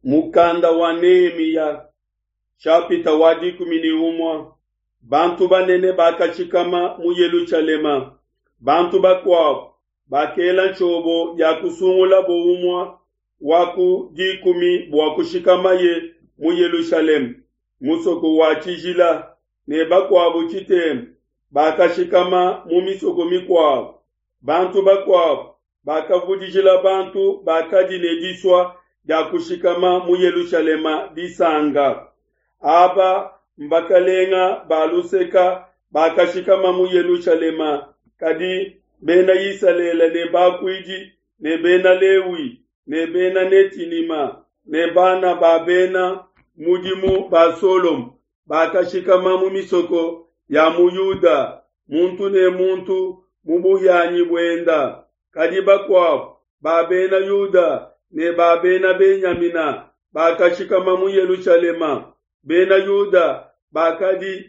Mukanda wa Nehemia chapita wadi 11. Bantu banene bakachikama mu Yerusalema. Bantu bakwao bakela nchobo ya kusungula boumwa waku dikumi bwakushikama ye mu Yerusalemu. Musoko wa chijila ne bakwabo chitem bakashikama mu misoko mikwao. Bantu bakwao bakavudijila bantu bakadinediswa ya kushikama mu Yerusalema disanga. Aba mbakalenga baluseka bakashikama mu Yerusalema kadi bena Yisalela ne bakwiji ne bena Lewi ne bena Netinima ne bana babena mujimu basolom bakashikama mu misoko ya mu Yuda muntu ne muntu mubuyanyi bwenda kadi bakwao babena Yuda ne babena Benyamina bakashikama mu Yerusalema. Bena Yuda bakadi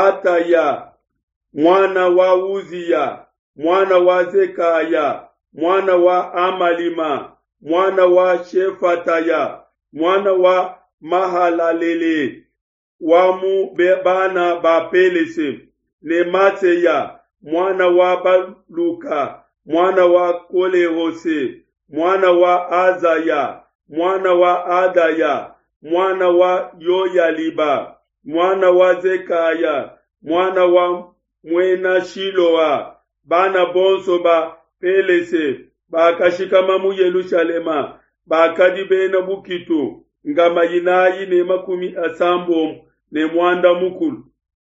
Ataya mwana wa Uzia mwana wa Zekaya mwana wa Amalima mwana wa Shefataya mwana wa Mahalalele wamu bana bapelese ne Mateya mwana wa Baluka mwana wa Kolehose mwana wa Azaya mwana wa Adaya mwana wa Yoyaliba mwana wa Zekaya mwana wa Mwena Shiloa bana bonso ba pelese bakashikama mu Yerusalema bakadi bena bukitu ngama yinayi ne makumi asambo ne mwanda mukulu.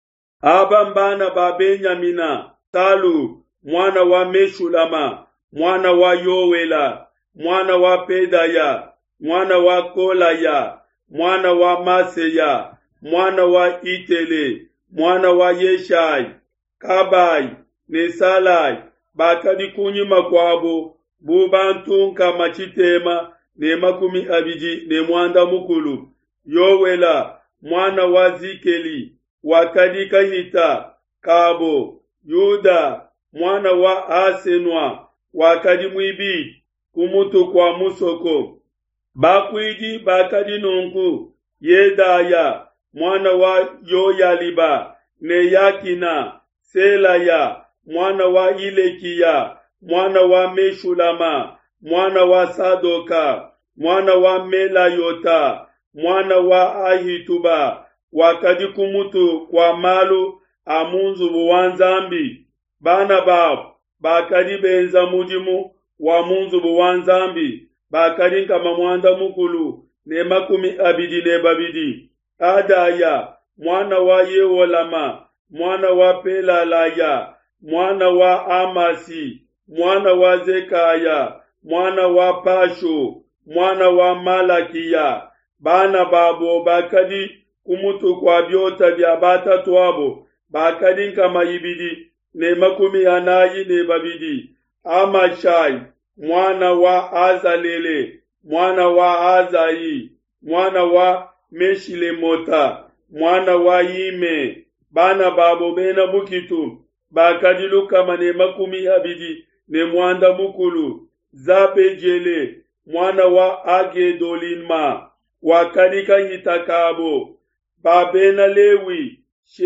Aba mbana ba Benyamina Talu mwana wa Meshulama mwana wa Yowela mwana wa Pedaya mwana wa Kolaya mwana wa Maseya mwana wa Itele mwana wa Yeshai Kabai Nesalai bakadi kunyima kwabo bubantu kama chitema ne makumi abidi ne mwanda mukulu. Yowela mwana wa Zikeli wakadi kahita kabo. Yuda mwana wa Asenwa wakadi mwibi kumutu kwa musoko. Bakwiji bakadi nungu Yedaya mwana wa Yoyaliba ne Yakina Selaya mwana wa Ilekia mwana wa Meshulama mwana wa Sadoka mwana wa Melayota mwana wa Ahituba wakadi kumutu kwa malu amunzu buwanzambi. Bana babo bakadi benza mujimu wa munzu buwanzambi bakadi kama mwanda mukulu ne makumi abidi ne babidi. Adaya mwana wa Yewolama mwana wa Pelalaya mwana wa Amasi mwana wa Zekaya mwana wa Pasho mwana wa Malakia. Bana babo bakadi kumutu kwa byota bya batatu abo bakadi kama ibidi ne makumi anayi ne babidi. Amashai mwana wa Azalele mwana wa Azai mwana wa Meshilemota mwana wa Ime. Bana babo bena bukitu bakadi lukama ne makumi abidi ne mwanda mukulu. Zabejele mwana wa Agedolinma wakadi kahitakabo. Babena Lewi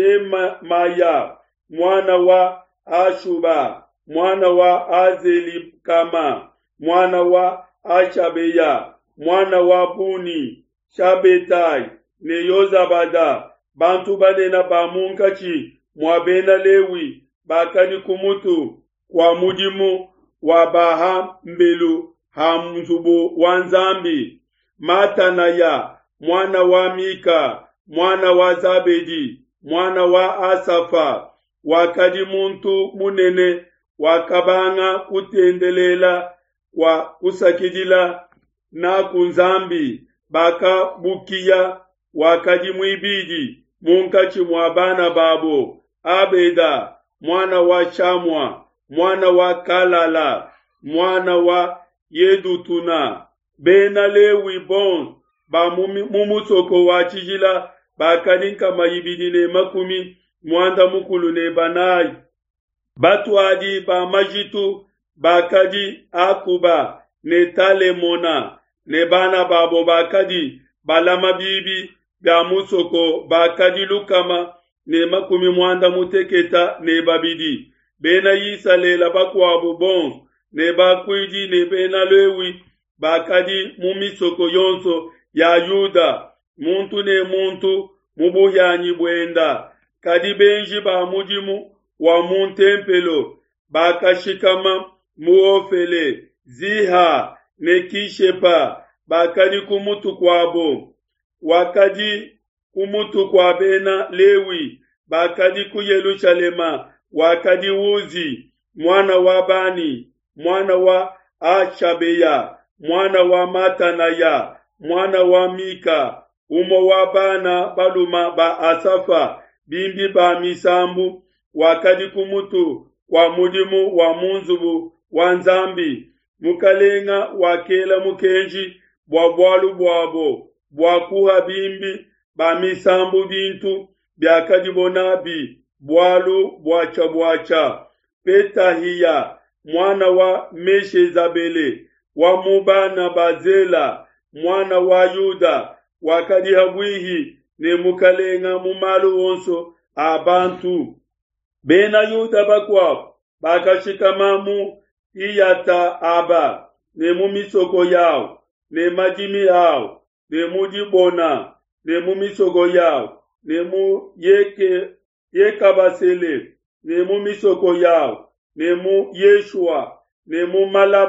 Shemaya mwana wa Ashuba mwana wa Azelikama mwana wa Ashabeya mwana wa Buni Shabetai ne Yozabada. Bantu banena bamunkachi mwabena Lewi bakadi kumutu kwa mujimu wa Bahambelu hamzubu wanzambi. Matanaya mwana wa Mika mwana wa Zabedi mwana wa Asafa wakadi muntu munene wakabanga kutendelela kwa kusakidila na kunzambi baka bukia wakadi mwibidi munkachi mwabana babo. Abeda mwana wa Shamwa mwana wa Kalala mwana wa Yedutuna. Bena Lewi bon ba mumusoko wa chijila bakadi kama ibidi ne makumi mwanda mukulu ne Banai. Batu adi ba majitu bakadi Akuba ne Talemona ne bana babo bakadi balama bibi bya musoko bakadilukama ne makumi mwanda muteketa ne babidi bena yisalela bakwabo bon ne bakwidi ne bena lewi bakadi mumisoko yonso ya Yuda muntu ne muntu mubuyanyi bwenda kadi benji ba mujimu wa muntempelo bakashikama muofele Ziha ne Kishepa bakadi kumutu kwabo wakadi kumutu kwa bena Lewi bakadi ku Yerusalema wakadi Uzi mwana wa Bani mwana wa Ashabeya mwana wa Matanaya mwana wa Mika umo wa bana baluma ba Asafa bimbi ba misambu wakadi kumutu kwa mudimu wa munzubu wa nzambi mukalenga wakela mukenji bwa bwalu bwabo bwakuha bimbi ba misambu bintu byakadi bonabi bwalu bwacha Petahiya mwana wa Meshezabele wa mubana Bazela mwana wa Yuda wakadi habwihi ne mukalenga mumalu wonso abantu bena Yuda bakwa bakashikamamu iyata aba ne mumisoko yao ne majimi yao ne mujibona ne mumisoko yao ne mu yekabasele ne mumisoko yao ne mu Yeshua ne mu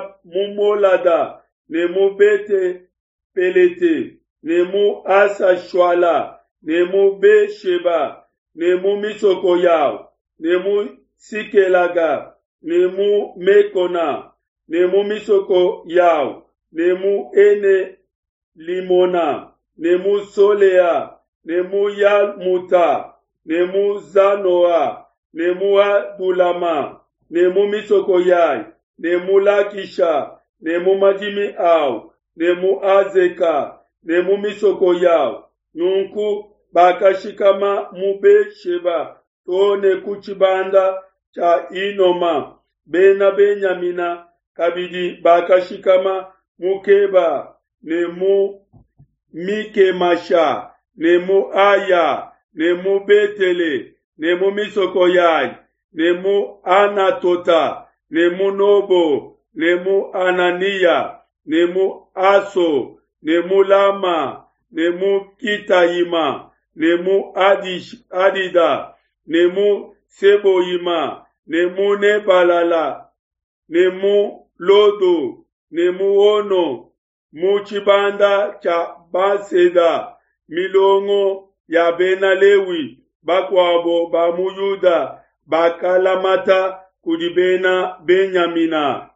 molada ne mu bete pelete ne mu asashwala ne mu besheba ne mu misoko yao ne mu sikelaga ne mu mekona ne mu misoko yao ne mu ene limona ne mu solea ne mu yalmuta ne mu zanoa ne mu adulama ne mu misoko yai ne mu lakisha ne mu majimi au ne mu azeka ne mu misoko yao nunku bakashikama mube sheba tone kuchibanda cha Inoma bena Benyamina kabidi bakashikama mukeba ne mu Mikemasha ne mu Aya ne mu Betele ne mu misoko yai ne mu Anatota ne mu Nobo ne mu Anania ne mu Aso ne mu Lama ne mu Kitayima ne mu Adida ne mu Seboyima ne mu Nebalala ne mu Lodo ne mu Ono mu chibanda cha Baseda milongo ya bena Lewi bakwabo ba mu Yuda bakalamata kudibena Benyamina